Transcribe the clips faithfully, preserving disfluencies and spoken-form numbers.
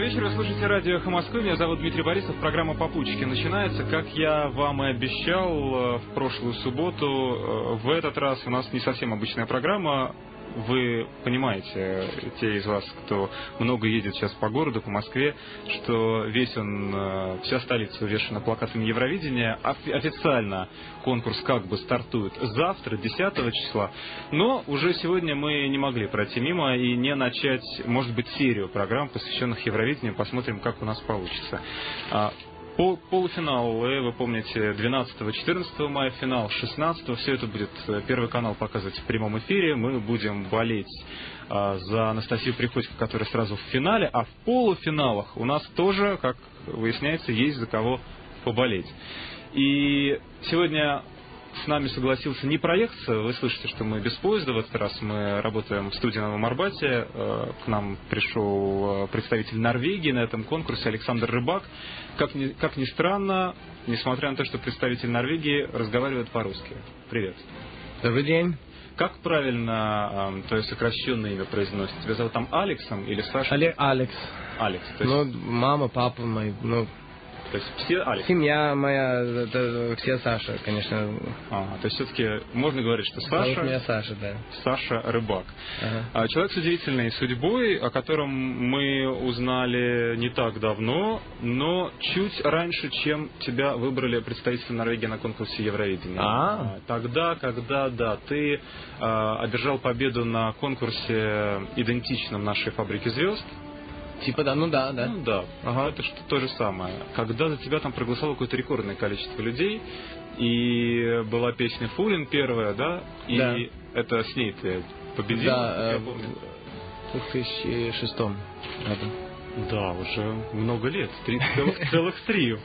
вечер, вы слушаете радио «Эхо Москвы». Меня зовут Дмитрий Борисов. Программа «Попутчики» начинается. Как я вам и обещал в прошлую субботу, в этот раз у нас не совсем обычная программа. Вы понимаете, те из вас, кто много едет сейчас по городу, по Москве, что весь он, вся столица увешана плакатами Евровидения. Официально конкурс как бы стартует завтра, десятого числа. Но уже сегодня мы не могли пройти мимо и не начать, может быть, серию программ, посвященных Евровидению. Посмотрим, как у нас получится. По полуфиналу, вы помните, двенадцатого-четырнадцатого мая финал, шестнадцатого, все это будет Первый канал показывать в прямом эфире. Мы будем болеть а, за Анастасию Приходько, которая сразу в финале, а в полуфиналах у нас тоже, как выясняется, есть за кого поболеть. И сегодня с нами согласился не проехаться. Вы слышите, что мы без поезда в этот раз. Мы работаем в студии на Новом Арбате. К нам пришел представитель Норвегии на этом конкурсе, Александр Рыбак. Как ни, как ни странно, несмотря на то, что представитель Норвегии разговаривает по-русски. Привет. Добрый день. Как правильно э, твое сокращенное имя произносится? Тебя зовут там Алексом или Сашей? Але Алекс. Алекс. То есть... Ну, мама, папа мои, ну... То есть все Алекс? Семья моя, это все Саша, конечно. А, то есть все-таки можно говорить, что Саша... Зовут меня Саша, да. Саша Рыбак. Ага. Человек с удивительной судьбой, о котором мы узнали не так давно, но чуть раньше, чем тебя выбрали представителем Норвегии на конкурсе Евровидения. А, Тогда, когда, да, ты а, одержал победу на конкурсе, идентичном нашей «Фабрике звезд». Типа да, ну да, да. Ну да, ага. Это что то же самое. Когда за тебя там проголосовало какое-то рекордное количество людей, и была песня «Фулин» первая, да? И да. Это с ней ты победил, да, я помню. В две тысячи шестом году. Да, уже много лет, три, целых, целых три.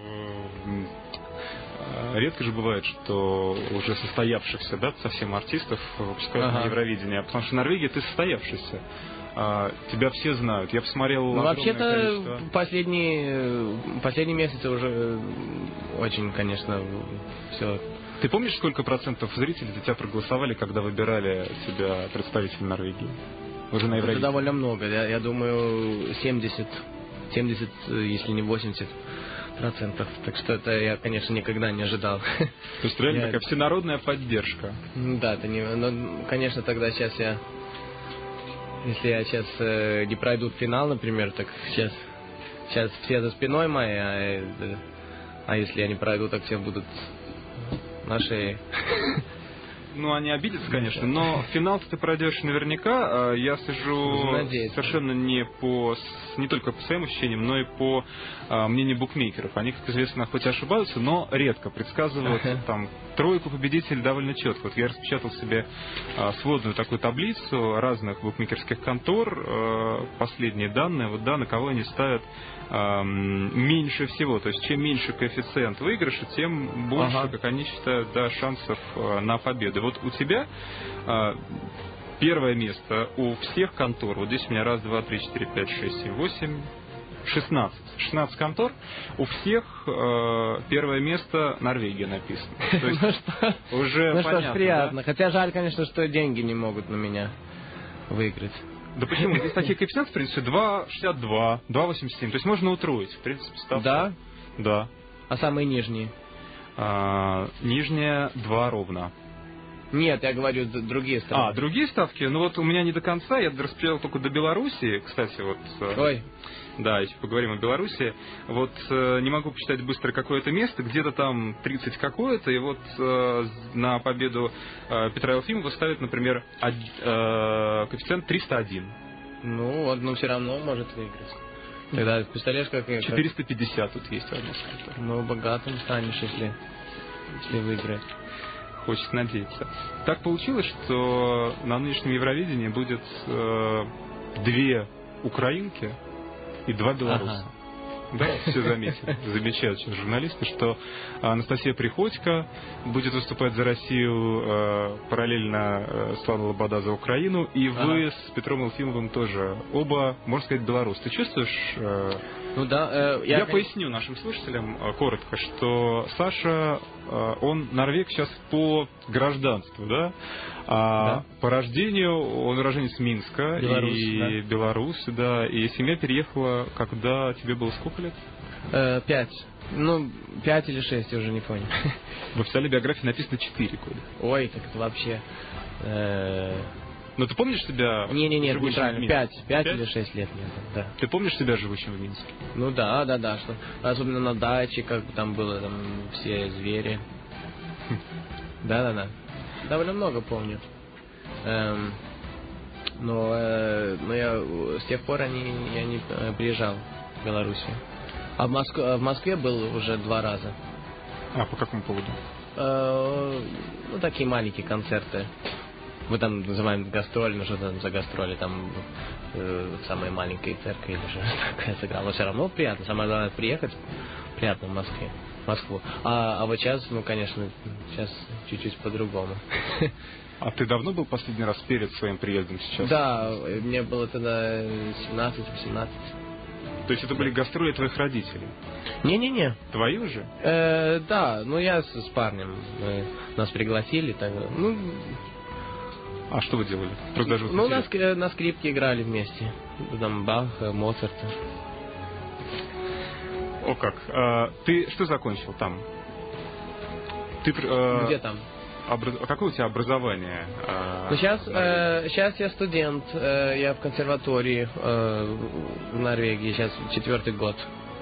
Редко же бывает, что уже состоявшихся, да, совсем артистов выпускают ага. на Евровидение, потому что в Норвегии ты состоявшийся. А, тебя все знают. Я посмотрел. Ну, вообще-то количество... последние, последние месяцы уже очень, конечно, все. Ты помнишь, сколько процентов зрителей за тебя проголосовали, когда выбирали тебя представителем Норвегии? Уже на Евровидении. Это довольно много. Я, я думаю, семьдесят, семьдесят, если не восемьдесят процентов. Так что это я, конечно, никогда не ожидал. То есть реально я... такая всенародная поддержка. Да, это не. Ну, конечно, тогда сейчас я. Если я сейчас э, не пройду в финал, например, так сейчас, сейчас все за спиной моей, а, э, а если я не пройду, так все будут на шее. Ну, они обидятся, конечно, но финал ты пройдешь наверняка. Я сижу Надеюсь. совершенно не по не только по своим ощущениям, но и по а, мнению букмекеров. Они, как известно, хоть и ошибаются, но редко предсказывают там тройку победителей довольно четко. Вот я распечатал себе а, сводную такую таблицу разных букмекерских контор, а, последние данные, вот да, на кого они ставят а, меньше всего. То есть чем меньше коэффициент выигрыша, тем больше, ага. как они считают, да, шансов а, на победу. Вот у тебя а, первое место у всех контор. Вот здесь у меня раз, два, три, четыре, пять, шесть, семь, восемь, шестнадцать. шестнадцать контор. У всех э, первое место Норвегия написано. То есть уже ну понятно, что ж, приятно. Да? Хотя жаль, конечно, что деньги не могут на меня выиграть. Да почему? Здесь такие коэффициенты, в принципе, два шестьдесят два, два восемьдесят семь. То есть можно утроить, в принципе, ставку. Да? Да. А самые нижние? А, нижняя два ровно. Нет, я говорю другие ставки. А, другие ставки? Ну вот у меня не до конца, я распределил только до Белоруссии, кстати, вот. Ой. Да, еще поговорим о Белоруссии. Вот э, не могу посчитать быстро какое-то место, где-то там тридцать какое-то, и вот э, на победу э, Петра Елфимова ставят, например, од, э, коэффициент триста один. Ну вот, но все равно может выиграть. Тогда представляешь, как... четыреста пятьдесят тут есть одна сколько. Ну, богатым станешь, если, если выиграть. Хочется надеяться. Так получилось, что на нынешнем Евровидении будет э, две украинки и два белоруса. Ага. Да, все заметили, замечают сейчас журналисты, что Анастасия Приходько будет выступать за Россию, э, параллельно э, Светлана Лобода за Украину, и вы ага. с Петром Елфимовым тоже оба, можно сказать, белорусы. Ты чувствуешь... Э, Ну да, э, я, я поясню нашим слушателям э, коротко, что Саша, э, он норвег сейчас по гражданству, да? А да. по рождению он уроженец Минска Беларусь, и да. Беларусь, да. И семья переехала, когда тебе было сколько лет? Э, пять. Ну, пять или шесть, я уже не понял. В официальной биографии написано четыре года. Ой, так это вообще... Э... Но ты помнишь себя Не-не-не, живущим неправильно. в Минске? Пять. Пять или шесть лет мне, да. Ты помнишь себя живущим в Минске? Ну да, да, да. Что... Особенно на даче, как там было, там все звери. Да-да-да. Довольно много помню. Эм... Но, э... Но я с тех пор я не, я не приезжал в Белоруссию. А в, Моск... в Москве был уже два раза. А по какому поводу? Э... Ну, такие маленькие концерты. Мы там называем гастроли, ну что там за гастроли, там э, в самой маленькой церкви или что такое сыграл. Но все равно приятно, самое главное приехать, приятно в Москве, в Москву. А, а вот сейчас, ну конечно, сейчас чуть-чуть по-другому. А ты давно был последний раз перед своим приездом сейчас? Да, мне было тогда семнадцать-восемнадцать. То есть это были гастроли твоих родителей? Не-не-не. Твои уже? Э, да, ну я с, с парнем, мы, нас пригласили, так, ну... А что вы делали? Продажу ну, на, на скрипке играли вместе. Там Бах, Моцарта. О как. А, ты что закончил там? Ты, а, Где там? Образ... Какое у тебя образование? А, ну, сейчас, э, сейчас я студент, э, я в консерватории э, в Норвегии, сейчас четвертый год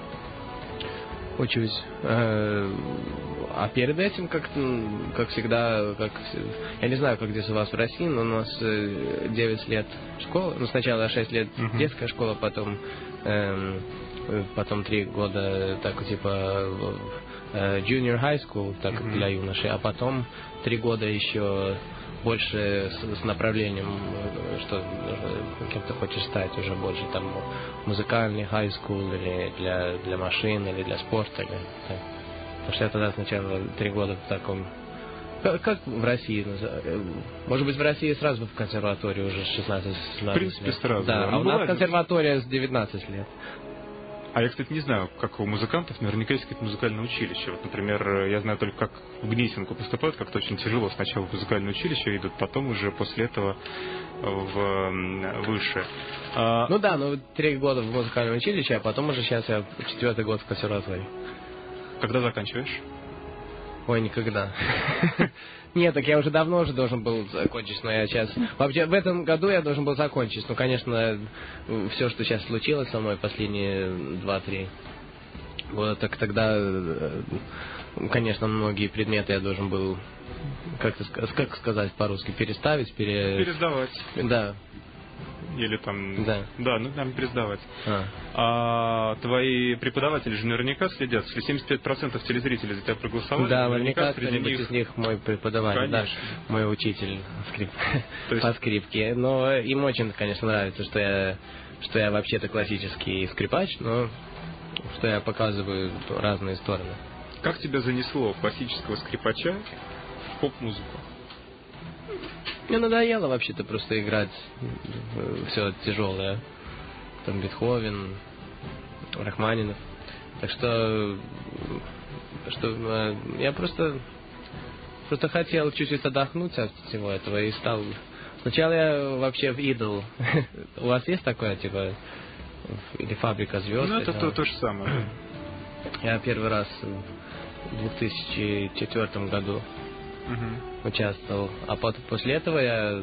учусь. Э, а перед этим, как, как всегда, как, я не знаю, как здесь у вас в России, но у нас девять лет школа, ну сначала шесть лет uh-huh. детская школа, потом э, потом три года так типа э, junior high school, так uh-huh. для юношей, а потом три года еще больше с, с направлением, что кем ты хочешь стать, уже больше там музыкальный high school или для, для машин, или для спорта, или так. Потому что я тогда сначала три года в таком... Как, как в России? Может быть, в России сразу в консерватории уже с шестнадцати-семнадцати лет. В принципе, сразу. Да, да. а у нас консерватория с девятнадцати лет. А я, кстати, не знаю, как у музыкантов, наверняка есть какое-то музыкальное училище. Вот, например, я знаю только, как в Гнесинку поступают, как-то очень тяжело. Сначала в музыкальное училище идут, потом уже после этого в высшее. А... Ну да, ну три года в музыкальном училище, а потом уже сейчас я четвертый год в консерватории. Когда заканчиваешь? Ой, никогда. Нет, так я уже давно уже должен был закончить, но я сейчас... Вообще, в этом году я должен был закончить. Ну, конечно, все, что сейчас случилось со мной последние два-три года, так тогда, конечно, многие предметы я должен был, как, как сказать по-русски, переставить, пере... Пересдавать. Да. Или там... Да. Да, ну там пересдавать. А. А твои преподаватели же наверняка следят. Если семьдесят пять процентов телезрителей за тебя проголосовали, да, наверняка наверняка среди них... из них мой преподаватель, да, мой учитель скрип... есть... по скрипке. Но им очень, конечно, нравится, что я, что я вообще-то классический скрипач, но что я показываю разные стороны. Как тебя занесло классического скрипача в поп-музыку? Мне надоело вообще-то просто играть все тяжелое. Там Бетховен, Рахманинов. Так что, что я просто, просто хотел чуть-чуть отдохнуть от всего этого и стал... Сначала я вообще в идол. У вас есть такое, типа, или фабрика звезд? Ну, это то, то же самое. Я первый раз в две тысячи четвёртом году Uh-huh. участвовал. А потом, после этого я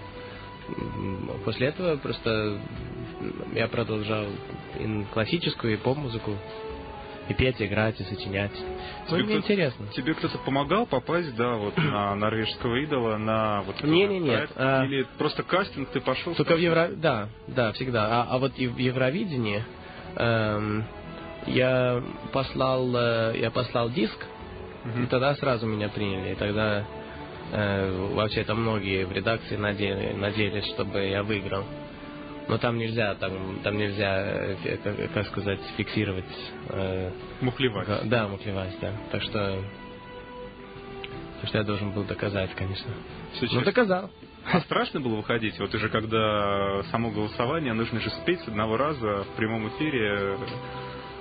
после этого просто я продолжал и классическую, и поп-музыку, и петь, играть, и сочинять. Ну, мне интересно. Тебе кто-то помогал попасть, да, вот на норвежского идола, на вот не, не, нет. А... Или просто кастинг ты пошел? Только в Евро... Да, да, всегда. А, а вот и в Евровидении эм, я послал э, я послал диск. И тогда сразу меня приняли. И тогда э, вообще там многие в редакции надеялись, надеялись, чтобы я выиграл. Но там нельзя, там, там нельзя, как, как сказать, фиксировать. Э, мухлевать. Как, да, мухлевать, да. Так что, так что я должен был доказать, конечно. Сейчас. Ну, доказал. А страшно было выходить? Вот уже когда само голосование, нужно же спеть с одного раза в прямом эфире.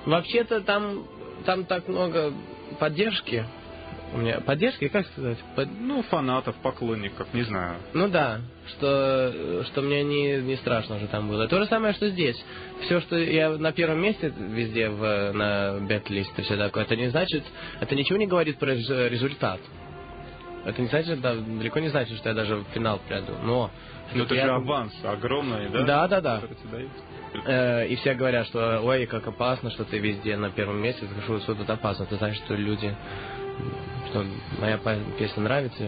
Вообще-то там, там так много поддержки. У меня поддержки, как сказать? Под... Ну, фанатов, поклонников, не знаю. Ну да, что, что мне не, не страшно уже там было. То же самое, что здесь. Все, что я на первом месте везде в, на бэт-листе, все такое, это не значит, это ничего не говорит про результат. Это не значит, да, далеко не значит, что я даже в финал приду. Но, Но это я... же аванс огромный, да? Да, да, да. Который э, и все говорят, что ой, как опасно, что ты везде на первом месте. Я скажу, что тут опасно. Ты знаешь, что люди, что моя песня нравится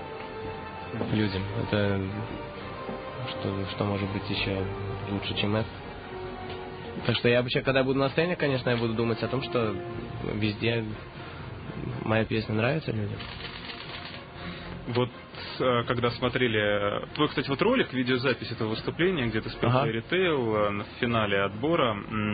людям. Это что, что может быть еще лучше, чем это. Так что я вообще, когда буду на сцене, конечно, я буду думать о том, что везде моя песня нравится людям. Вот когда смотрели... Твой, кстати, вот ролик, видеозапись этого выступления, где ты спел Fairy Tail в финале отбора,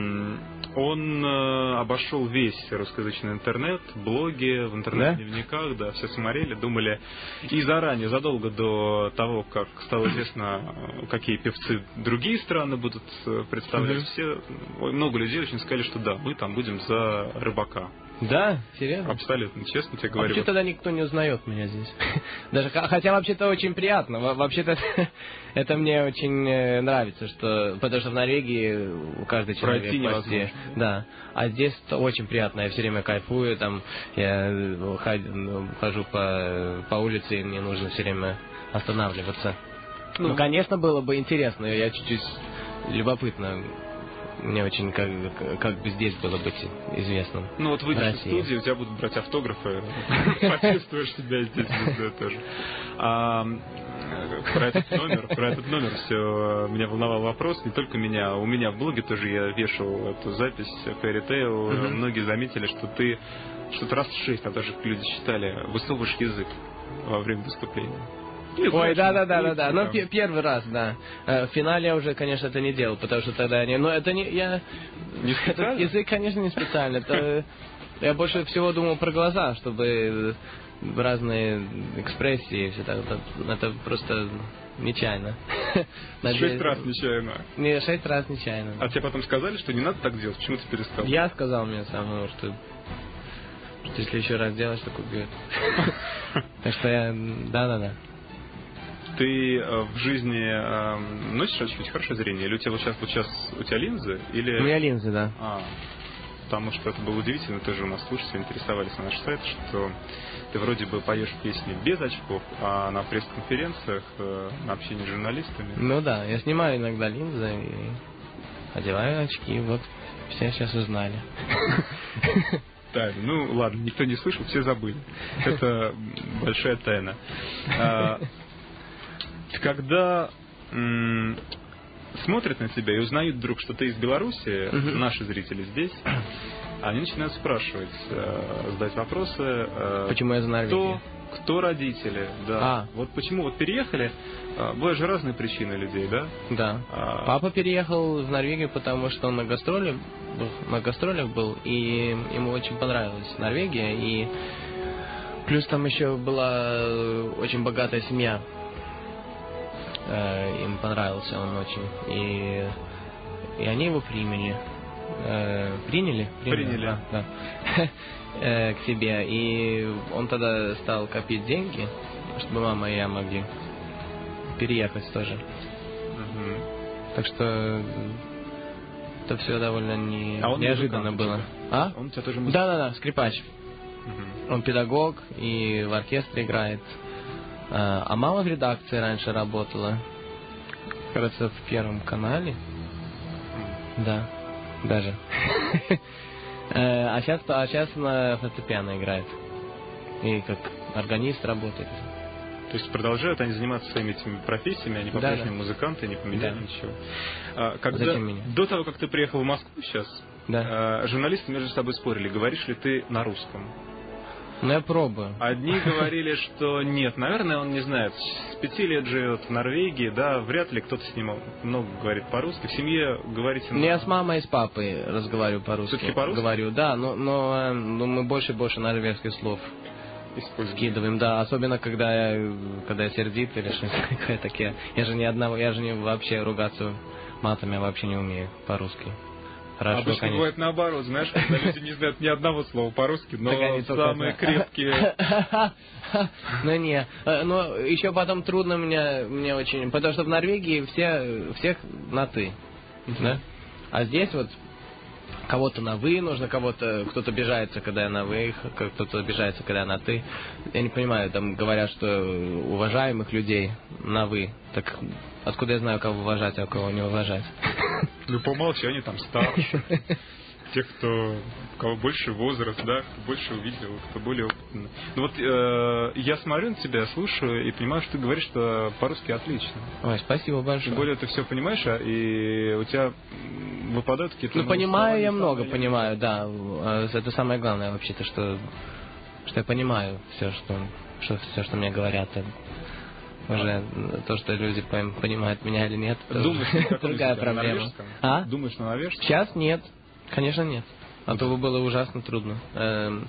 он обошел весь русскоязычный интернет, блоги, в интернет-дневниках, да, все смотрели, думали. И заранее, задолго до того, как стало известно, какие певцы другие страны будут представлять, mm-hmm. все, много людей очень сказали, что да, мы там будем за Рыбака. Да, серьезно? Абсолютно, честно тебе говорю. А почему тогда никто не узнает меня здесь? Даже, хотя вообще-то очень приятно. Вообще-то это мне очень нравится, что потому что в Норвегии у каждого человека почти. Да. А здесь очень приятно. Я все время кайфую, там я хожу по, по улице, и мне нужно все время останавливаться. Ну, ну, конечно, было бы интересно. Я чуть-чуть любопытно. Мне очень как, как бы здесь было быть известным. Ну вот выйдешь из студии, у тебя будут брать автографы, почувствуешь себя здесь звездой тоже. А, про этот номер, про этот номер все меня волновал вопрос, не только меня, у меня в блоге тоже я вешал эту запись Fairy Tail, mm-hmm. многие заметили, что ты что-то раз в шесть, а даже люди считали, высовываешь язык во время выступления. Нет, Ой, да, да, да, да, да. Но п- первый раз, да. В финале я уже, конечно, это не делал, потому что тогда не. Но это не я. Не Этот язык, конечно, не специально. Это я больше всего думал про глаза, чтобы разные экспрессии, все так. Это, это просто нечаянно. Шесть раз нечаянно. Не, шесть раз нечаянно. А тебе потом сказали, что не надо так делать? Почему ты перестал? Я сказал мне самому, что что если еще раз делаешь, так убьет. Так что я, да, да, да. Ты э, в жизни э, носишь очки, хорошее зрение? Или у тебя вот сейчас, вот сейчас у тебя линзы? Или... У меня линзы, да. А, потому что это было удивительно, тоже у нас слушатели интересовались на наш сайт, что ты вроде бы поешь песни без очков, а на пресс-конференциях, э, на общении с журналистами... Ну да, я снимаю иногда линзы и одеваю очки, вот все сейчас узнали. Да, ну ладно, никто не слышал, все забыли. Это большая тайна. Когда м- смотрят на тебя и узнают вдруг, что ты из Беларуси, uh-huh. наши зрители здесь, они начинают спрашивать, э, задать вопросы. Э, почему я из Норвегии? Кто, кто родители, да. А. Вот почему вот переехали, э, бывают же разные причины людей, да? Да. А... Папа переехал в Норвегию, потому что он на гастролях, на гастролях был, и ему очень понравилась Норвегия, и плюс там еще была очень богатая семья. Им понравился он очень. И, и они его приняли. Э, приняли? Приняли. Приняли. А, да. э, к себе. И он тогда стал копить деньги, чтобы мама и я могли переехать тоже. Угу. Так что это все довольно не... а он неожиданно было. А? Он у тебя тоже музыкант? Да, да, да, скрипач. Угу. Он педагог и в оркестре играет. А мама в редакции раньше работала, кажется, в Первом канале. Да, даже. А сейчас, а сейчас на фортепиано играет. И как органист работает. То есть продолжают они заниматься своими этими профессиями, они по-прежнему да, да. музыканты, не поменяли да. ничего. А, когда, до того, как ты приехал в Москву сейчас, да. журналисты между собой спорили, говоришь ли ты на русском? Ну, я пробую. Одни говорили, что нет, наверное, он не знает. С пяти лет живет в Норвегии, да, вряд ли кто-то с ним много говорит по-русски. В семье говорите... Ну, я с мамой и с папой разговариваю по-русски. Все-таки по-русски? Говорю, да, но, но, но мы больше и больше норвежских слов скидываем, да, особенно когда я, когда я сердит или что-то такое. Я же ни одного, я же не вообще ругаться матами вообще не умею по-русски. Хорошо, Обычно конечно. бывает наоборот, знаешь, когда люди не знают ни одного слова по-русски, но самые крепкие... Ну не, но еще потом трудно мне, мне очень, потому что в Норвегии все, всех на «ты», да? А здесь вот кого-то на «вы» нужно, кого-то, кто-то обижается, когда я на «вы», кто-то обижается, когда я на «ты». Я не понимаю, там говорят, что уважаемых людей на «вы». Так откуда я знаю, кого уважать, а кого не уважать? Ну, по умолчанию там старше. Тех, кто, у кого больше возраст, да, кто больше увидел, кто более опытный. Ну вот э, я смотрю на тебя, слушаю и понимаю, что ты говоришь, что по-русски отлично. Ой, спасибо большое. Тем более ты все понимаешь, а, и у тебя выпадают какие-то... Ну, понимаю, я много понимаю, да. Это самое главное вообще-то, что, что я понимаю все, что, что, все, что мне говорят. Уже то, что люди понимают меня или нет, Думаешь, другая проблема. А? Думаешь на норвежском? Сейчас нет. Конечно, нет. А то бы было ужасно трудно. Эм,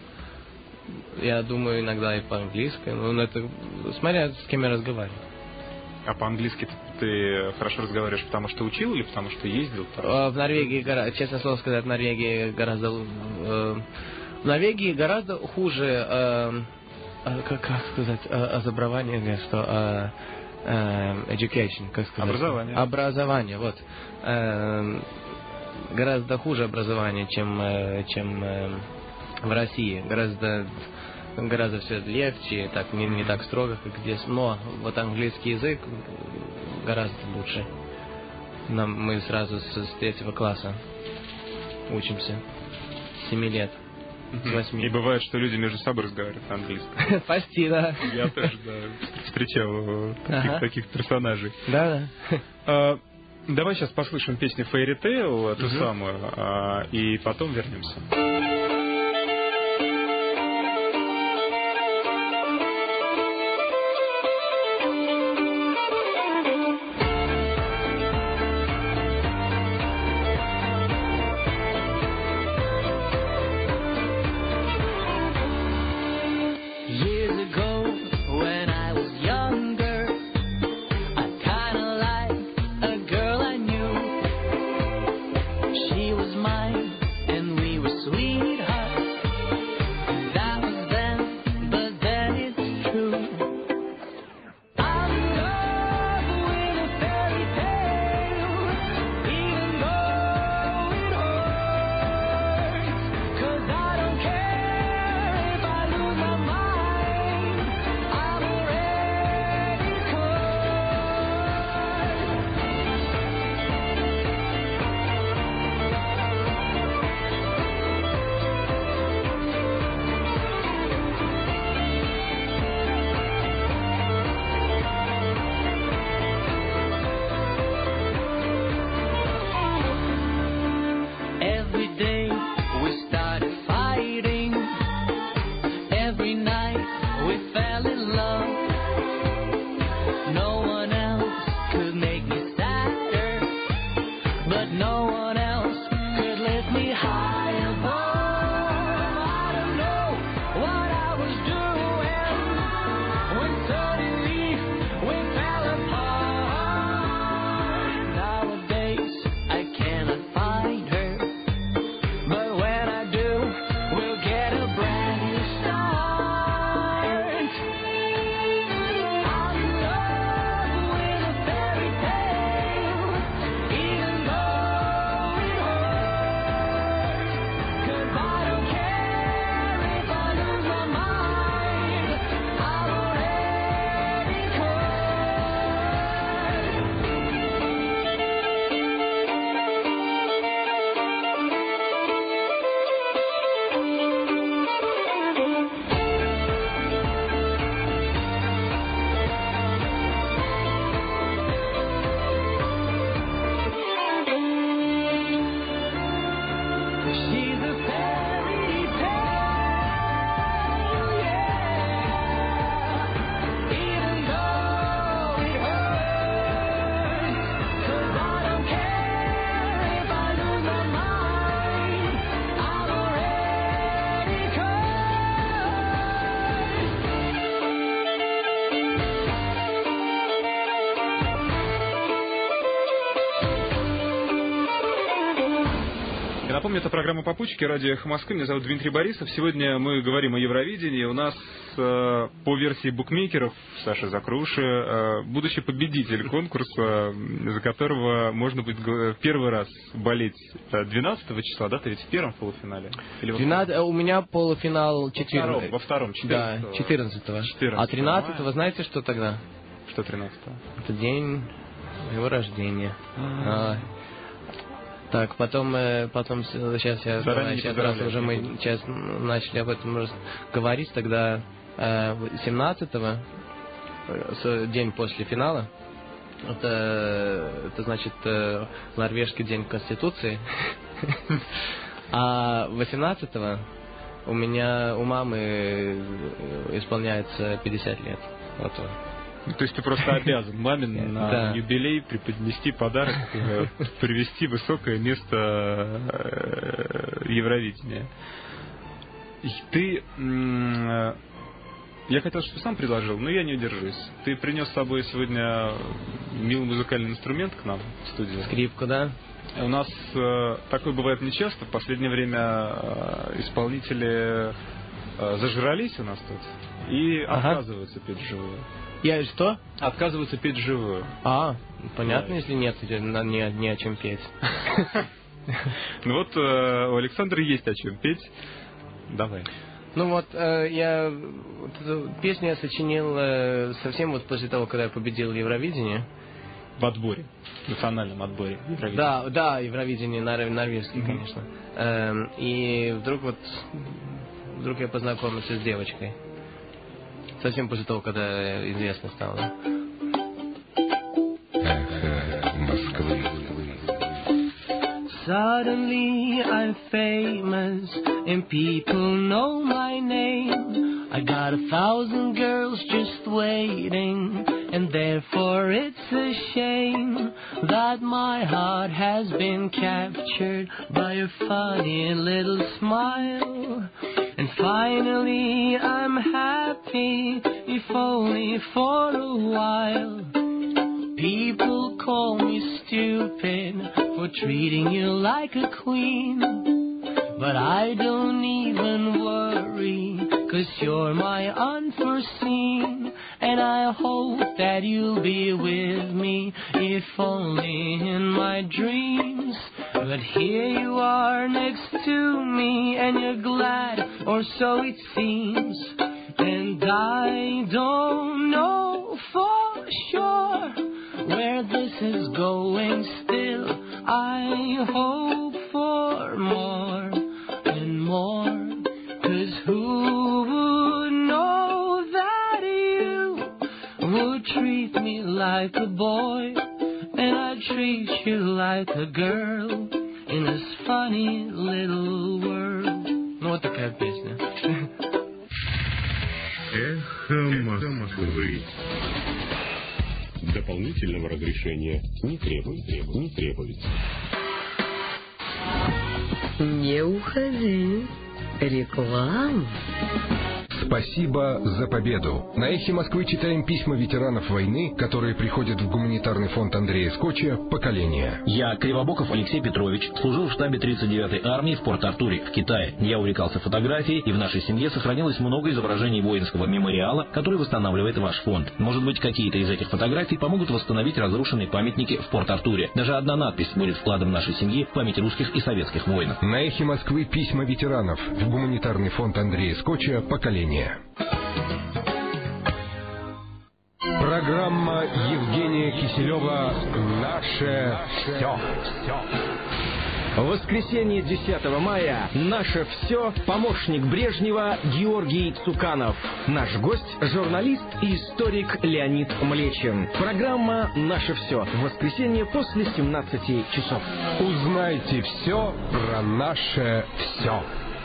я думаю иногда и по-английски. Но это смотря с кем я разговариваю. А по-английски ты хорошо разговариваешь, потому что учил или потому что ездил? В Норвегии, честно слово сказать, в Норвегии гораздо... Э, в Норвегии гораздо хуже... Э, как, как сказать? Образование, или что? Э, education, как сказать? Образование. Образование, вот. Э, гораздо хуже образование, чем, чем в России. Гораздо, гораздо все легче, так, не, не так строго, как здесь. Но вот английский язык гораздо лучше. Нам, мы сразу с, с третьего класса учимся. С семи лет. С восьми. И бывает, что люди между собой разговаривают на английском. Почти, да. Я тоже, да, встречал таких, ага. таких персонажей. Да, да. Давай сейчас послушаем песню Fairy Tale, ту uh-huh. самую, а, и потом вернемся. She was mine, and we were sweet. Напомню, это программа «Попутчики», радио «Эхо Москвы». Меня зовут Дмитрий Борисов. Сегодня мы говорим о Евровидении. У нас, э, по версии букмекеров, Саша Закруши, э, будущий победитель конкурса, за которого можно будет первый раз болеть двенадцатого числа, да? Ты ведь в первом полуфинале? Или во двенадцатого, у меня полуфинал четырнадцатого. Во втором, четырнадцатого. Да, четырнадцатого. четырнадцатого. А тринадцатого, знаете, что тогда? Что тринадцатого? Это день его рождения. А, так, потом, потом сейчас я Заранее сейчас раз уже мы сейчас начали об этом говорить, тогда семнадцатого, день после финала, это, это значит норвежский день Конституции, а восемнадцатого у меня у мамы исполняется пятьдесят лет. Вот. То есть ты просто обязан маме на да. юбилей преподнести подарок, привести высокое место Евровидения. И ты... Я хотел, чтобы сам предложил, но я не удержусь. Ты принес с собой сегодня милый музыкальный инструмент к нам в студию. Скрипку, да? У нас э, такое бывает нечасто. В последнее время э, исполнители э, зажрались у нас тут и ага. отказываются петь вживую. Я что? Отказываются петь вживую. А, понятно, да. Если нет, не, не о чем петь. Ну вот э, у Александра есть о чем петь. Давай. Ну вот, э, я вот эту песню я сочинил э, совсем вот после того, когда я победил Евровидение. В отборе, в национальном отборе Евровидения. Да, да, Евровидение, нор- норвежский, mm-hmm. конечно. Э, и вдруг вот, вдруг я познакомился с девочкой. Совсем после того, когда известно стало. Эхо Москвы. Suddenly I'm famous and people know my name. I got a thousand girls just waiting, and therefore it's a shame that my heart has been captured by a funny little smile. And finally I'm happy, if only for a while. People call me stupid for treating you like a queen, but I don't even worry, 'cause you're my unforeseen. And I hope that you'll be with me, if only in my dreams. But here you are next to me, and you're glad, or so it seems. And I don't know for sure where this is going, still I hope for more and more. 'Cause who would know that you would treat me like a boy, and I'd treat you like a girl in this funny little world. Ну вот такая песня. Эхо Москвы. Дополнительного разрешения не требуется. Не требуется. Не уходи. Реклама. Спасибо за победу. На «Эхе Москвы» читаем письма ветеранов войны, которые приходят в гуманитарный фонд Андрея Скотча «Поколение». Я, Кривобоков Алексей Петрович, служил в штабе тридцать девятой армии в Порт-Артуре, в Китае. Я увлекался фотографией, и в нашей семье сохранилось много изображений воинского мемориала, который восстанавливает ваш фонд. Может быть, какие-то из этих фотографий помогут восстановить разрушенные памятники в Порт-Артуре. Даже одна надпись будет вкладом нашей семьи в память русских и советских воинов. На «Эхе Москвы» письма ветеранов в гуманитарный фонд Андрея Скотча «Поколение». Программа Евгения Киселева «Наше все». В воскресенье десятого мая «Наше все» помощник Брежнева Георгий Цуканов. Наш гость – журналист и историк Леонид Млечин. Программа «Наше все» в воскресенье после семнадцати часов. Узнайте все про наше все.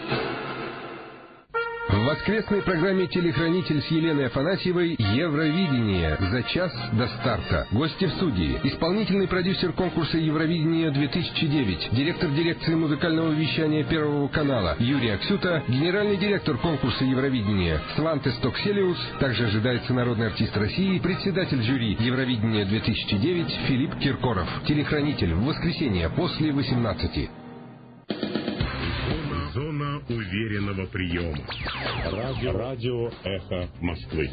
В воскресной программе «Телехранитель» с Еленой Афанасьевой «Евровидение. За час до старта». Гости в студии. Исполнительный продюсер конкурса «Евровидение две тысячи девять», директор дирекции музыкального вещания Первого канала Юрий Аксюта, генеральный директор конкурса «Евровидение» Сванте Стокселиус, также ожидается народный артист России, председатель жюри «Евровидение две тысячи девять» Филипп Киркоров. «Телехранитель» в воскресенье после восемнадцати. уверенного приема. Радио, радио «Эхо Москвы».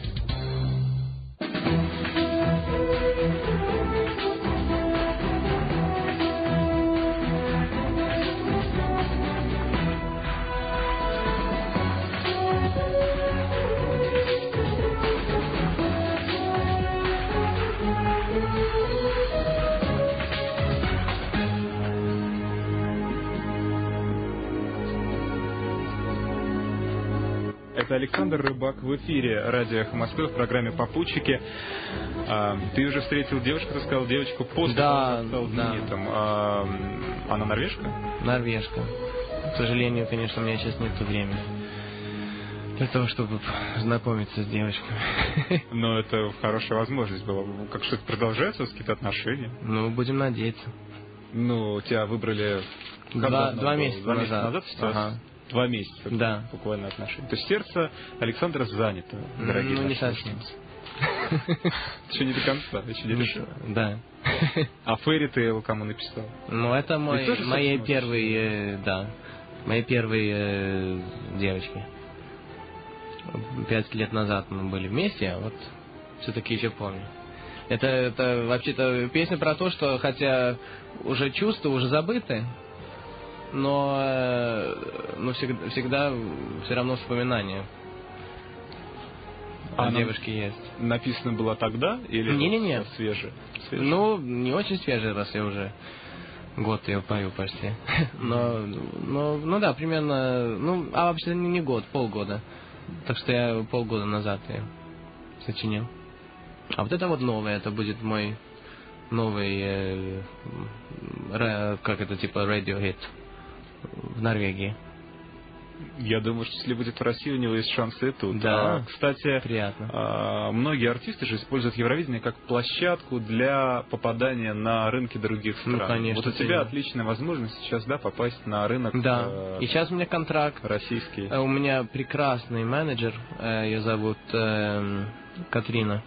Это Александр Рыбак в эфире радио «Эхо Москвы» в программе «Попутчики». А, ты уже встретил девушку, ты сказал, девочку после да, того, как стал да. знаменитым. А, она норвежка? Норвежка. К сожалению, конечно, у меня сейчас нет времени для того, чтобы знакомиться с девочками. Но это хорошая возможность была. Как что-то продолжаются какие-то отношения? Ну, будем надеяться. Ну, тебя выбрали... Два, два месяца два назад. Месяца назад сейчас? Ага. Два месяца. Да. Буквально отношения. То есть сердце Александра занято, дорогие Ну, не наши совсем. Еще не до конца, еще не решил. Да. А Фэри Тейл кому написал? Ну, это мой, тоже мои смотришь? первые, э, да, мои первые э, девочки. Пять лет назад мы были вместе, а вот все-таки еще помню. Это, это вообще-то песня про то, что хотя уже чувства уже забыты, но, э, но всегда, всегда все равно вспоминания. А Она девушки есть. Написано было тогда или Не-не-не. свежее? Свежее? Ну, не очень свежий, раз я уже год ее пою почти. Но, но, ну да, примерно, ну, а вообще не, не год, полгода. Так что я полгода назад ее сочинил. А вот это вот новое, это будет мой новый, э, ра, как это, типа, радио-хит в Норвегии. Я думаю, что если будет в России, у него есть шансы и тут. Да, а, кстати, приятно. А, многие артисты же используют Евровидение как площадку для попадания на рынки других стран. Ну, конечно. Вот у тебя отличная возможность сейчас, да, попасть на рынок. Да, э, и сейчас у меня контракт. Российский. У меня прекрасный менеджер, э, ее зовут э, Катрина.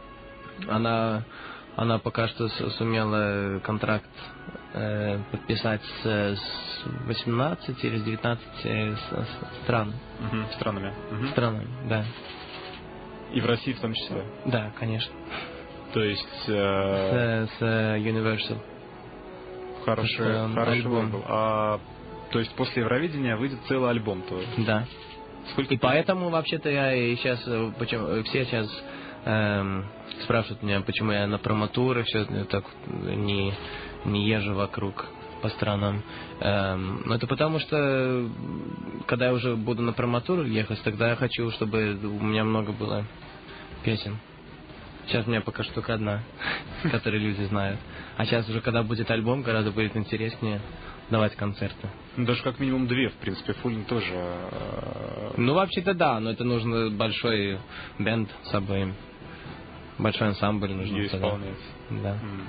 Она, она пока что с- сумела контракт э, подписать с, с восемнадцати или с девятнадцати э, с- с- стран. Мгм, странами. Мгм. Странами, да. И в России в том числе. Да, конечно. То есть С, э, с э, Universal. хороший, это хороший альбом. выбор. А, то есть после Евровидения выйдет целый альбом твой. Да. Сколько И поэтому вообще-то я и сейчас, э, почему все сейчас эм, спрашивают меня, почему я на промоутуры все так не, не езжу вокруг по странам. Эм, но это потому что, когда я уже буду на промоутуру ехать, тогда я хочу, чтобы у меня много было песен. Сейчас у меня пока что только одна, которую люди знают. А сейчас уже, когда будет альбом, гораздо будет интереснее давать концерты. Ну, даже как минимум две, в принципе. Фулин тоже. э, Ну, вообще-то да, но это нужно большой бенд с собой. Большой ансамбль нужно. ее тогда. исполнять. Да. М.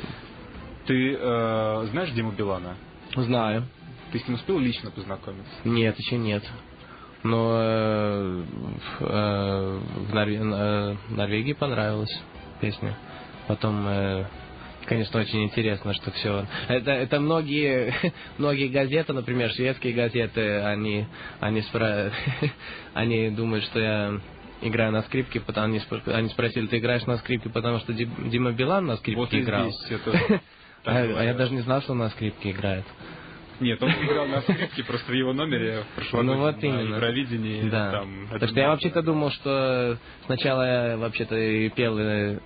Ты э, знаешь Диму Билана? Знаю. Ты с ним успел лично познакомиться? Нет, еще нет. Но э, в, э, в Норве- э, Норвегии понравилась песня. Потом, э, конечно, очень интересно, что все. Это, это многие, многие газеты, например, шведские газеты, они, они, спра... они думают, что я играю на скрипке, потому они, спро- они спросили, ты играешь на скрипке, потому что Ди- Дима Билан на скрипке Вот и играл. здесь это А, так а я говорят. даже не знал, что он на скрипке играет. Нет, он играл на скрипке, просто в его номере в прошлом Ну вот на именно. Евровидении. Да. Там, Потому что я вообще-то думал, что сначала я вообще-то и пел. И...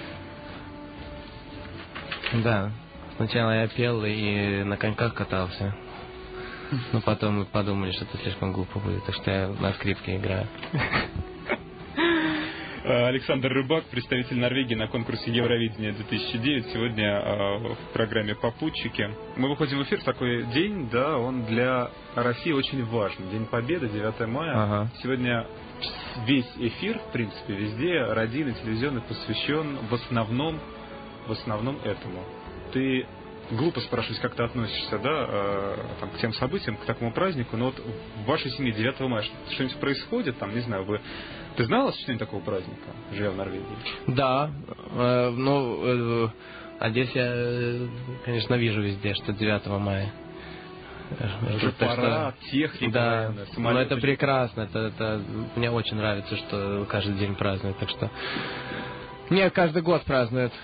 Да. Сначала я пел и на коньках катался. Но потом мы подумали, что это слишком глупо будет, так что я на скрипке играю. Александр Рыбак, представитель Норвегии на конкурсе Евровидения две тысячи девять, сегодня э, в программе «Попутчики». Мы выходим в эфир в такой день, да, он для России очень важный. День Победы, девятое мая. Ага. Сегодня весь эфир, в принципе, везде, радийный, телевизионный, посвящен в основном, в основном этому. Ты глупо спрашивать, как ты относишься, да, э, там, к тем событиям, к такому празднику, но вот в вашей семье девятого мая что-нибудь происходит, там, не знаю, вы... Ты знал о существовании такого праздника, живя в Норвегии? Да, э, ну, э, а здесь я, э, конечно, вижу везде, что девятого мая Уже пора, техника, да, самолеты. Но это прекрасно, это, это мне очень нравится, что каждый день празднуют, так что нет, каждый год празднуют.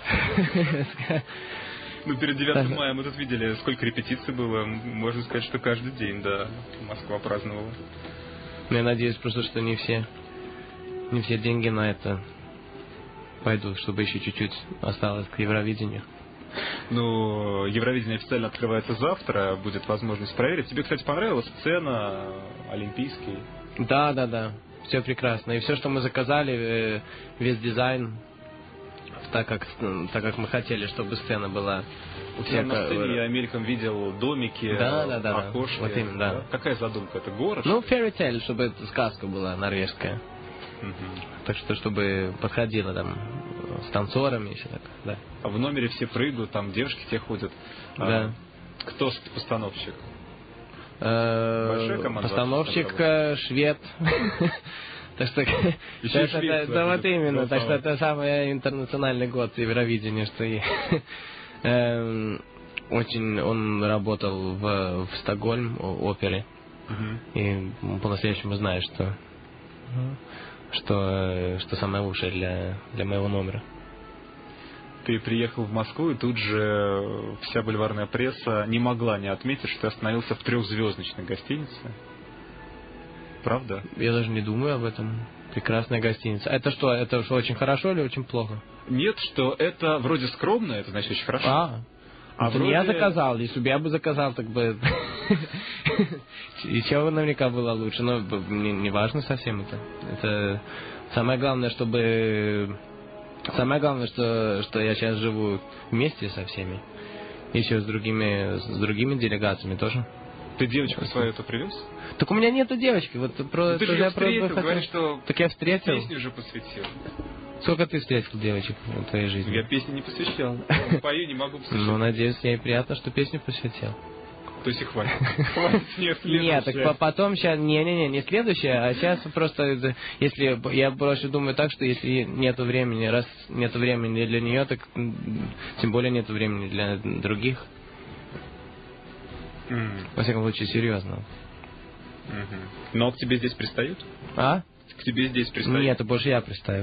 Ну, перед девятым мая мы тут видели, сколько репетиций было, можно сказать, что каждый день, да, Москва праздновала. Я надеюсь просто, что не все, не все деньги на это пойдут, чтобы еще чуть-чуть осталось к Евровидению. Ну, Евровидение официально открывается завтра, будет возможность проверить. Тебе, кстати, понравилась сцена, олимпийский? Да, да, да, все прекрасно. И все, что мы заказали, весь дизайн, так как, так как мы хотели, чтобы сцена была у всех. Я на сцене я мельком видел домики, да, да, да, окошки. Вот именно, да. Какая задумка? Это город? Ну, fairy tale, чтобы это сказка была норвежская. Угу. Так что, чтобы подходило там с танцорами и все так, да. А в номере все прыгают, там девушки те ходят. Да. А, кто постановщик? Большая команда? Постановщик швед. Так что, да, вот именно, так что это самый интернациональный год Евровидения, что и очень он работал в, в Стокгольм опере, и по-настоящему знает, что что что самое лучшее для для моего номера. Ты приехал в Москву, и тут же вся бульварная пресса не могла не отметить, что ты остановился в трехзвездочной гостинице. Правда? Я даже не думаю об этом. Прекрасная гостиница. Это что, это что, очень хорошо или очень плохо? Нет, что это вроде скромно, это значит очень хорошо. А, а это вроде... не я заказал, если бы я бы заказал, так бы... И чего наверняка было лучше, но не важно совсем это. Это самое главное, чтобы... Самое главное, что, что я сейчас живу вместе со всеми. Еще с другими, с другими делегациями тоже. Ты девочку свою это привез? Так у меня нету девочки. Вот про, ты же ее встретил, хотел... говоришь, что так я встретил. Песню уже посвятил. Сколько ты встретил девочек в твоей жизни? Я песни не посвящал. Пою, не могу посвящать. Ну, надеюсь, ей приятно, что песню посвятил. То есть и хватит. Хватит, нет, следующая. Нет, так потом сейчас, не-не-не, не следующая, а сейчас просто, если, я больше думаю так, что если нету времени, раз нету времени для нее, так тем более нету времени для других. Mm. Во всяком случае, серьезно. Mm-hmm. Но к тебе здесь пристают? А? К тебе здесь пристают? Нет, больше я пристаю.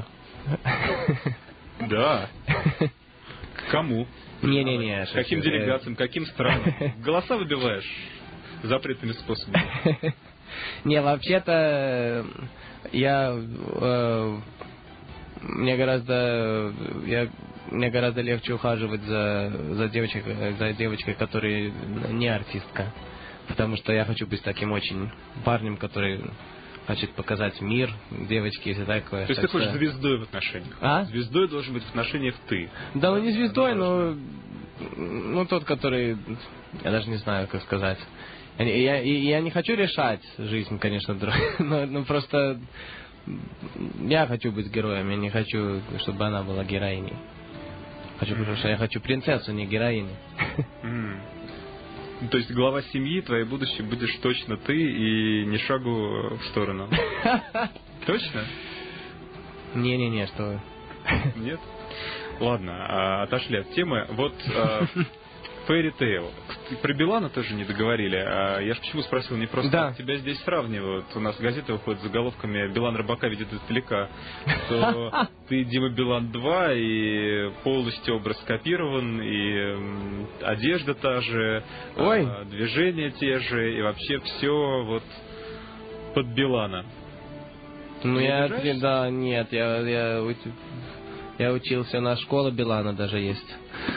Да. К кому? Не-не-не. Каким делегациям, каким странам? Голоса выбиваешь запретными способами? Не, вообще-то я... Э, мне гораздо... Я, мне гораздо легче ухаживать за, за, девочкой, за девочкой, которая не артистка. Потому что я хочу быть таким очень парнем, который хочет показать мир девочке и все такое. То есть так ты хочешь что... звездой в отношениях? А? Звездой должен быть в отношениях ты. Да, ну не звездой, но... Ну, тот, который... Я даже не знаю, как сказать. Я, я, я не хочу решать жизнь, конечно, но, но просто... Я хочу быть героем, я не хочу, чтобы она была героиней. Хочу, mm-hmm. потому что я хочу принцессу, не героиню. Mm. То есть глава семьи, твоей будущей, будешь точно ты и ни шагу в сторону. Точно? Не-не-не, что вы. Нет? Ладно, отошли от темы. Вот Fairy Tail. Про Билана тоже не договорили. Я же почему спросил, не просто да. тебя здесь сравнивают. У нас газеты выходят с заголовками «Билан рыбака видит издалека». Что ты Дима Билан два, и полностью образ скопирован, и одежда та же, Ой. движения те же, и вообще все вот под Билана. Ну я, да, нет, я, я, я учился на школе Билана даже есть.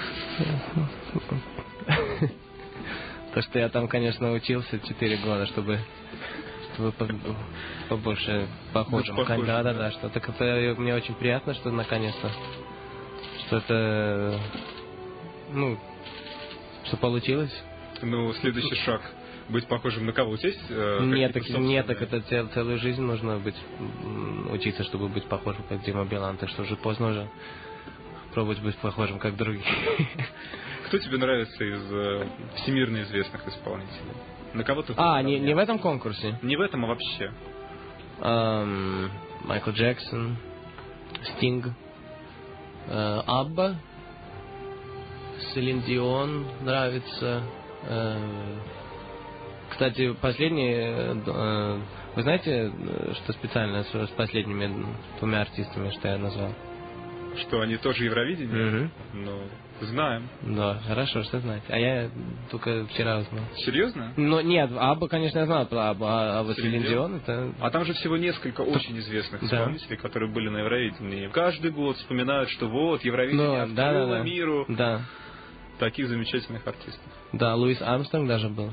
То, что я там, конечно, учился четыре года, чтобы, чтобы побольше похожим. Похож, да, да, да, что так это мне очень приятно, что наконец-то, что это, ну, что получилось. Ну, следующий шаг. Быть похожим на кого? Здесь? Э, нет, так, нет, так это цел, целую жизнь нужно быть, учиться, чтобы быть похожим, как Дима Билан. Так что уже поздно уже пробовать быть похожим, как другие. Кто тебе нравится из э, всемирно известных исполнителей? На кого ты? А, не, не в этом конкурсе? Не в этом, а вообще. Um, Майкл Джексон, Стинг, uh, Абба, Селин Дион нравится. Uh, Кстати, последние... э, Вы знаете, что специально с, с последними двумя артистами, что я назвал? Что, они тоже Евровидение? Угу. Ну, знаем. Да, хорошо, что знаете. А я только вчера узнал. Серьезно? Ну, нет, Абба, конечно, я знал про Аббу, а, а вот Селин Селин Дион, это... А там же всего несколько очень известных Да. исполнителей, которые были на Евровидении. Каждый год вспоминают, что вот, Евровидение Ну, да, открыло да, да. миру Да, таких замечательных артистов. да, Луис Армстронг даже был.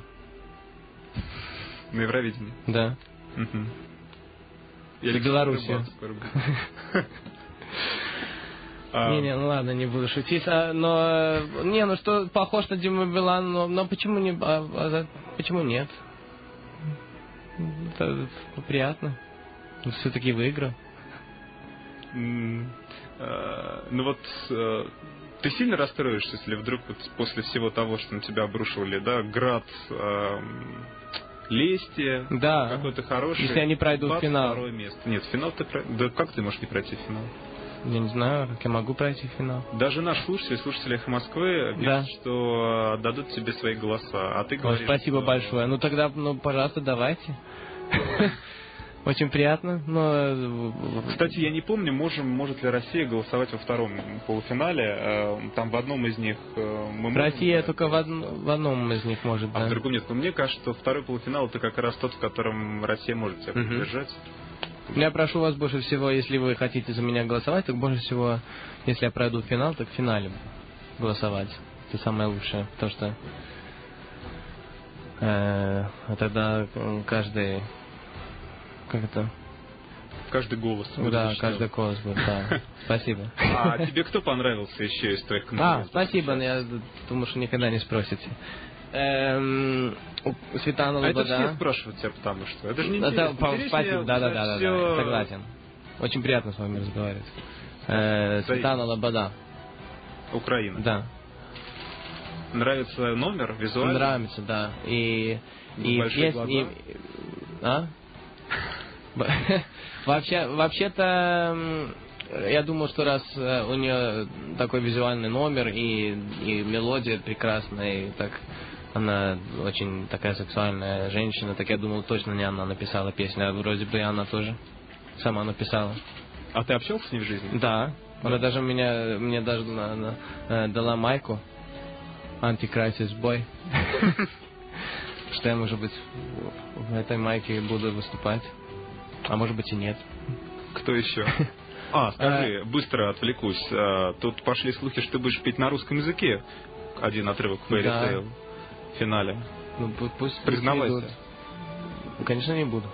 На Евровидении. Да. Мгм. И В Александр Беларуси. Рыбак скоро будет. А, Не-не, ну ладно, не буду шутить. А, но, не, ну что, похож на Диму Билан, но, но почему не, а, а, за- почему нет? Это приятно. Все-таки выиграл. м, э, Ну вот, э, ты сильно расстроишься, если вдруг вот после всего того, что на тебя обрушивали, да, град эм, лести, Да. какой-то хороший. Если они пройдут бац, финал. Второе место. Нет, финал ты про... Да как ты можешь не пройти финал? Я не знаю, как я могу пройти финал. Даже наш слушатель, слушатели «Эхо Москвы» пишут, Да. что дадут тебе свои голоса, а ты Ой, говоришь... спасибо что- большое. Ну тогда, ну, пожалуйста, давайте. Очень приятно. Но... Кстати, я не помню, можем, может ли Россия голосовать во втором полуфинале. Э, Там в одном из них э, мы можем- Россия только в, одн- в одном из них может, А в да. другом нет. Но мне кажется, что второй полуфинал это как раз тот, в котором Россия может себя Мгм. поддержать. Я прошу вас больше всего, если вы хотите за меня голосовать, так больше всего, если я пройду финал, так в финале голосовать. Это самое лучшее, потому что э, тогда каждый, как это, Каждый голос. будет да, зачтен. каждый голос будет, да. Спасибо. А тебе кто понравился еще из твоих А, конкурентов? спасибо, но я думаю, что никогда не спросите. Эм, у- Светлана А это все Лобода. спрашивают тебя, потому что это же не Это интересно. по- Интереснее спасибо, да, да, да, да, всё- да, согласен. Очень приятно с вами разговаривать. Э, Светлана Лобода, Украина. да. Нравится номер, визуально? Нравится, да. И, и Большие песни... глаза? и- а? Б- Вообще, вообще-то, м, я думаю, что раз э, у нее такой визуальный номер и, и мелодия прекрасная, и так она очень такая сексуальная женщина, так я думал, точно не она написала песню, а вроде бы и она тоже сама написала. А ты общался с ней в жизни? Да, она даже меня, мне даже на- на- э, дала майку Anti-Crisis Boy, что я, может быть, в этой майке буду выступать, а может быть и нет. Кто еще? А, скажи, быстро отвлекусь. А, Тут пошли слухи, что ты будешь петь на русском языке. Один отрывок Fairy Да. Tail в финале. Ну, пу- пусть Признавайся. идут. Ну, конечно, не буду.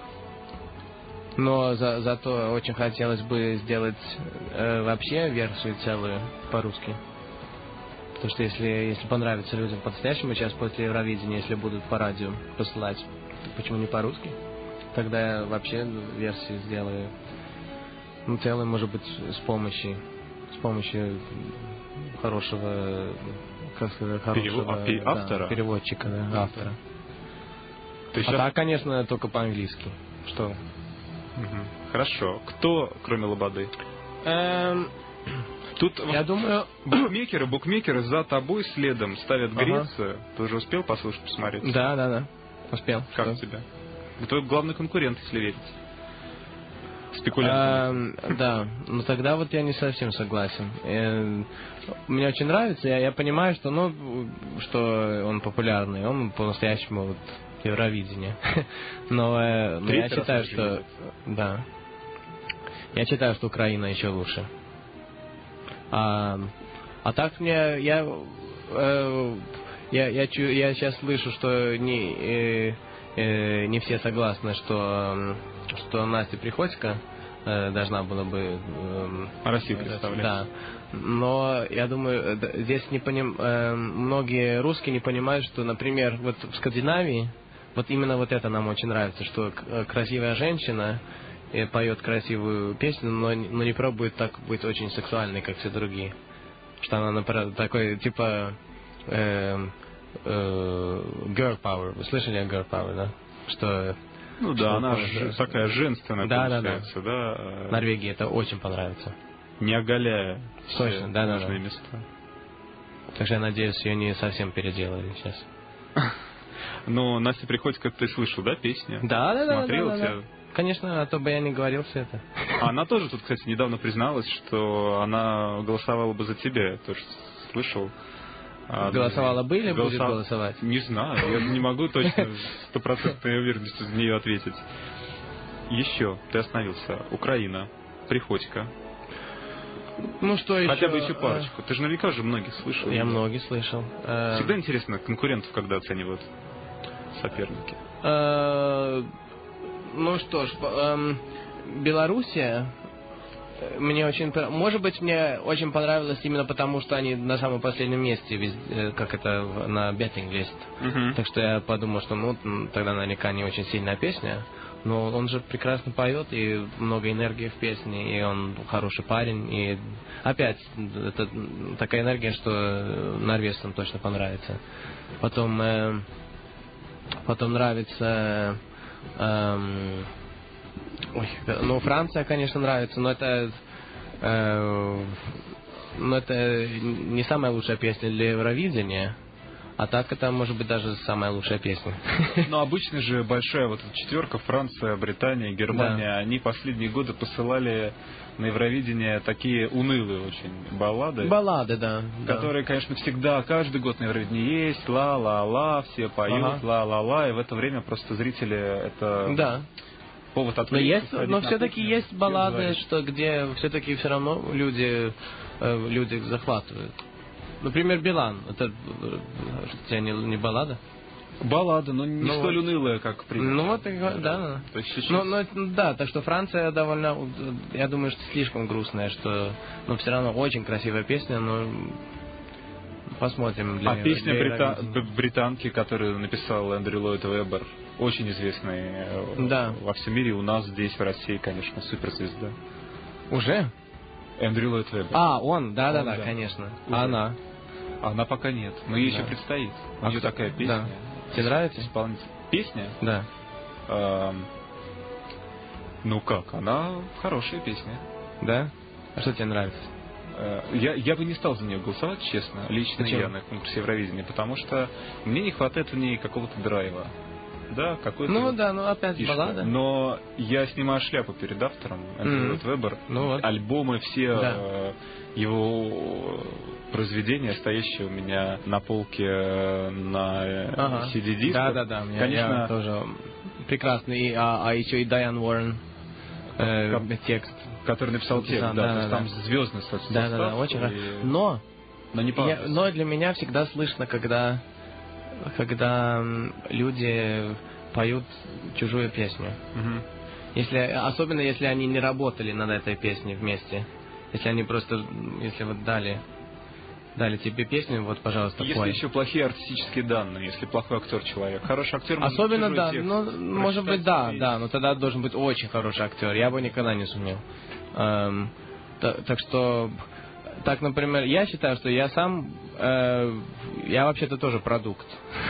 Но за, зато очень хотелось бы сделать э, вообще версию целую по-русски. Потому что если, если понравится людям по-настоящему сейчас после Евровидения, если будут по радио посылать, то почему не по-русски? Тогда я вообще версию сделаю. Ну, целую, может быть, с помощью, с помощью хорошего, как сказать, Перево- хорошего а, пе- да, автора? переводчика, да, автора. Ты А щас- так, конечно, только по-английски. Что? Мгм. Хорошо. Кто, кроме Лободы? Эм, Тут я думаю, букмекеры, букмекеры за тобой следом ставят Ага. Грецию. Ты уже успел послушать, посмотреть? да, да, да, успел. Как Что? тебе? Твой главный конкурент, если верить. Спекулянт. Эм, да, но тогда вот я не совсем согласен. Э, Мне очень нравится, я, я понимаю, что, ну, что он популярный, он по-настоящему вот Евровидение. Но, э, но я Третий раз считаю, в жизни что... будет. Да. Я считаю, что Украина еще лучше. А, а так мне... Я, э, я, я, чу- я сейчас слышу, что не, э, э, не все согласны, что, м, что Настя Приходько э, должна была бы... эм, Россию э, представлять. Да. Но я думаю, э, д- здесь не поним... э, многие русские не понимают, что, например, вот в Скандинавии, вот именно вот это нам очень нравится, что к- э, красивая женщина э, поет красивую песню, но, н- но не пробует так быть очень сексуальной, как все другие. Что она, например, такой, типа, э, э, girl power. Вы слышали о girl power, да? Что Ну что да, она такое, же да. такая женственная Да, да, да. получается, да. э, Норвегии это очень понравится. Не оголяя все Точно, да, да, нужные да. места. Так что я надеюсь, ее не совсем переделали сейчас. Но Настя Приходько, ты слышал, да, песню? Да, да, да. Смотрел да, да, тебя? да. Конечно, а то бы я не говорил все это. Она тоже тут, кстати, недавно призналась, что она голосовала бы за тебя. Я тоже слышал. Голосовала бы или Голосов... будет голосовать? Не знаю, я не могу точно стопроцентной уверенностью за нее ответить. Еще, ты остановился. Украина, Приходько. Ну что еще? Хотя бы еще парочку. Ты же наверняка же многих слышал. Я многих слышал. Всегда интересно конкурентов, когда оценивают соперники. Ну что ж, Белоруссия мне очень, может быть, мне очень понравилось именно потому, что они на самом последнем месте, как это на Betting List. Uh-huh. Так что я подумал, что ну тогда наверняка не очень сильная песня. Но он же прекрасно поет, и много энергии в песне, и он хороший парень. И опять, это такая энергия, что норвежцам точно понравится. Потом, э, потом нравится... Эм, ой, ну, Франция, конечно, нравится, но это... Э, но это не самая лучшая песня для Евровидения. А так это может быть даже самая лучшая песня. Но обычно же большая вот эта четверка: Франция, Британия, Германия, да. Они последние годы посылали на Евровидение такие унылые очень баллады. Баллады, да. Которые, да. конечно, всегда, каждый год на Евровидении есть, ла-ла-ла, все поют, ага. ла-ла-ла, и в это время просто зрители это... Да. Повод отвлечься. Но, есть, но все-таки есть баллады, что где все-таки все равно люди, э, люди захватывают. Например, Билан. Это у тебя не, не баллада? Баллада, но не ну, столь унылая, как принято. Ну вот, да. да. То есть сейчас... ну, ну, да, так что Франция довольно, я думаю, что слишком грустная, что, но все равно очень красивая песня, но посмотрим. Для, а песня для брита... британки, которую написал Эндрю Ллойд Веббер, очень известный да. во всем мире, у нас здесь, в России, конечно, суперзвезда. Уже? Эндрю Ллойд Веббер. А, он, да-да-да, конечно. Уже. А она? Она пока нет, но ей да. еще предстоит. У нее а такая песня. Да. Тебе нравится? Исполнитель. Песня? Да. Эм... Ну как, она хорошая песня. Да? А что тебе нравится? Э, я, я бы не стал за нее голосовать, честно, лично Почему? я на конкурсе Евровидения, потому что мне не хватает в ней какого-то драйва. Да, какой-то... Ну да, ну опять фишка. Баллада. Но я снимаю шляпу перед автором, Эндрю Ллойд Веббер. Ну, вот. Альбомы все, да. э, его произведения, стоящие у меня на полке на ага. си ди-дисках. Да, да, да, конечно, я тоже прекрасный. И, а, а еще и Дайан Уоррен э, текст. Который написал текст, да, да, то да, есть да. там звездный состав. Да, да, да, очень и... Но, но, не я, но для меня всегда слышно, когда, когда люди поют чужую песню. Угу. Если, особенно если они не работали над этой песней вместе. Если они просто, если вот дали, дали тебе песню, вот, пожалуйста, если пой. еще плохие артистические данные, если плохой актер человек. Хороший актер может особенно, да, текст ну, может быть, да, песню. Да, но тогда должен быть очень хороший актер. Я бы никогда не сумел. Эм, та, так что, так, например, я считаю, что я сам, э, я вообще-то тоже продукт.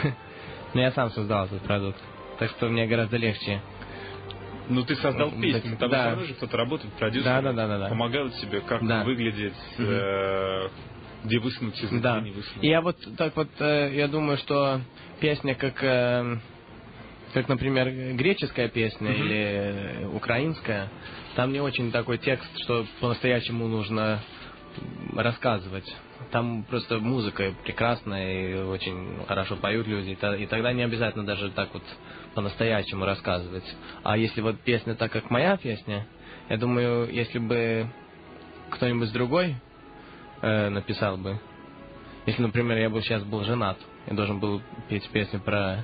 Но я сам создал этот продукт. Так что мне гораздо легче. Ну, ты создал песню, там да. все равно же кто-то работает, продюсер, да, да, да, да, да. помогают тебе, как да. выглядеть, угу. э, где высунуть язык, да. где не высунуть. И я вот так вот, э, я думаю, что песня, как, э, как, например, греческая песня угу. или украинская, там не очень такой текст, что по-настоящему нужно рассказывать. Там просто музыка прекрасная, и очень хорошо поют люди, и тогда не обязательно даже так вот по-настоящему рассказывать. А если вот песня так, как моя песня, я думаю, если бы кто-нибудь другой э, написал бы, если, например, я бы сейчас был женат, я должен был петь песню про,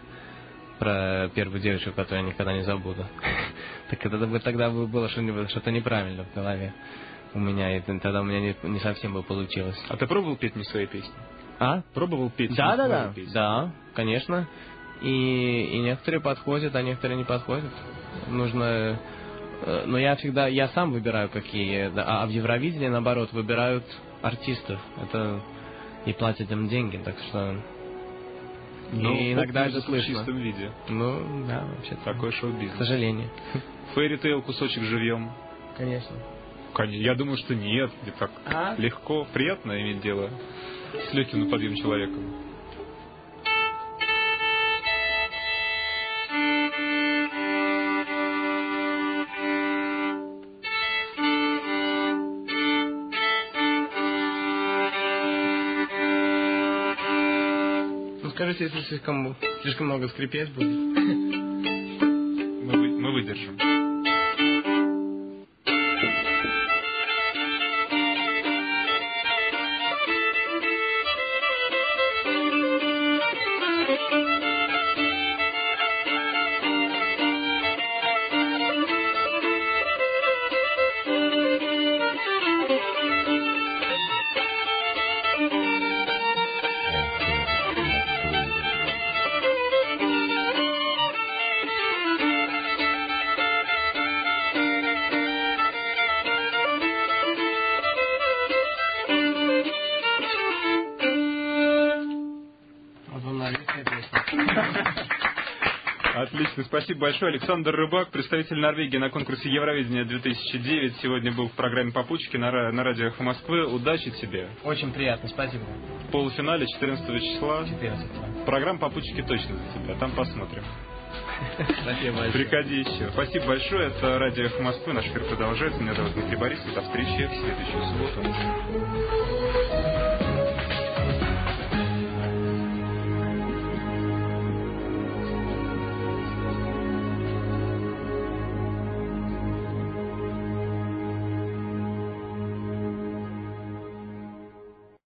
про первую девочку, которую я никогда не забуду, так это бы тогда было что-то неправильно в голове у меня, и тогда у меня не, не совсем бы получилось. А ты пробовал петь не свои песни? А? Пробовал петь да, не да, свои да. песни? Да, конечно. И, и некоторые подходят, а некоторые не подходят. Нужно... Но я всегда... Я сам выбираю, какие... А в Евровидении, наоборот, выбирают артистов. Это... И платят им деньги, так что... Ну, и иногда это слышно. В чистом виде. Ну, да, вообще-то. Такой шоу-бизнес. К сожалению. Фэри Тейл кусочек живьем. Конечно. Я думаю, что нет. Не так а? легко, приятно иметь дело с легким на подъем человеком. Кажется, если слишком, слишком много скрипеть будет. Мы, мы выдержим. Отлично, спасибо большое. Александр Рыбак, представитель Норвегии на конкурсе Евровидения две тысячи девять, сегодня был в программе «Попутчики» на, на радио «Эхо Москвы». Удачи тебе. Очень приятно, спасибо. В полуфинале четырнадцатого числа. четырнадцатого. Программа «Попутчики» точно за тебя, там посмотрим. Спасибо большое. Приходи еще. Спасибо большое. Это радио «Эхо Москвы». Наш эфир продолжается. Меня зовут Дмитрий Борисов. До встречи в следующую субботу.